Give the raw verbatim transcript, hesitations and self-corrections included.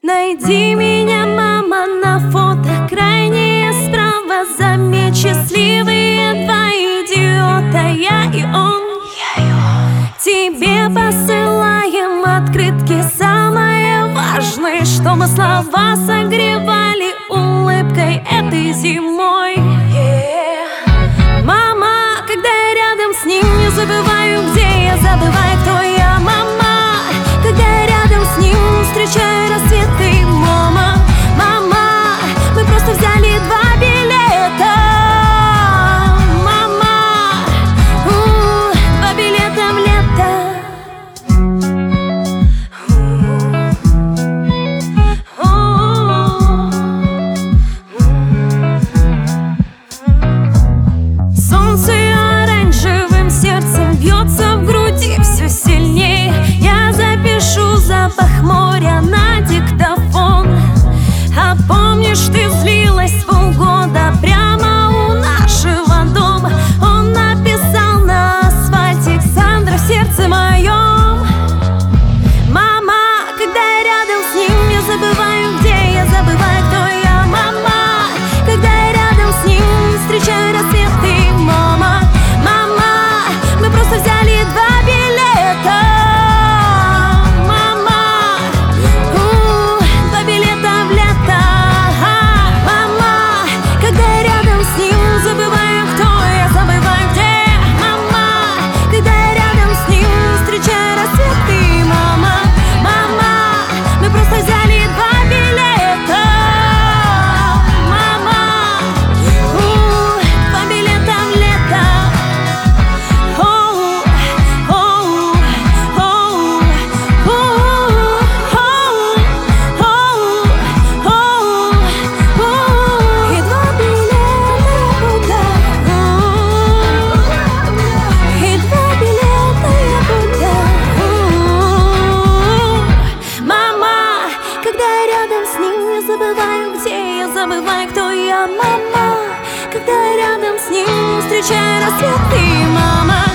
Найди меня, мама, на фото крайнее справа. Заметь, счастливые два идиота, я и он. Тебе посылаем открытки. Самое важное, что мы слова согревали улыбкой этой зимой. Мама, когда я рядом с ним, не забываю, где я, забываю, кто я. Мама, когда я рядом с ним, встречаю рассветы. Мама, мама, мы просто взяли два билета. Мама, у, два билета в лето. Солнце оранжевым сердцем бьется в груди все сильнее. Я запишу запах моря на диктофон. А помнишь, ты злилась полгода прямо у нашего дома? Он написал на асфальте: Александра, в сердце моем. Мама, когда я рядом с ним, я забываю, где я, забываю, кто я. Мама, когда я рядом с ним, встречаю рассветы. Мама, мама, мы просто взяли два билета. Мама, у, два билета в лето. Мама, когда я рядом с ним, забываю, кто я, забываю, где. Мама, когда я рядом с ним, встречаю рассветы. Мама, мама, мы просто взяли два билета. Мама, у, два билета в лето. Оу, оу, оу, оу, оу, оу, оу. И два билета туда. И два билета я туда. Мама, когда я рядом с ним, я забываю, где я, забываю, кто я. Мама, когда я рядом с ним, встречаю рассветы. Мама,